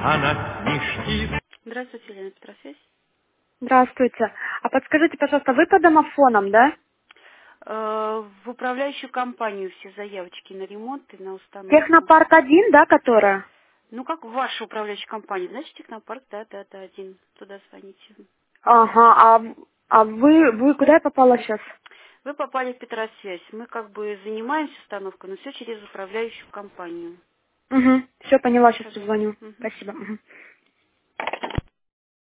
она не штит. Здравствуйте, Елена Петросвязь. Здравствуйте. А подскажите, пожалуйста, вы по домофонам, да? В управляющую компанию все заявочки на ремонт и на установку. Технопарк 1, да, которая? Ну, как ваша управляющая компания, значит, Технопарк, да, один. Туда звоните. Ага, а вы куда я попала сейчас? Вы попали в Петросвязь. Мы как бы занимаемся установкой, но все через управляющую компанию. Угу, все поняла, сейчас Пожалуйста. позвоню. Мгм. Спасибо. Мгм.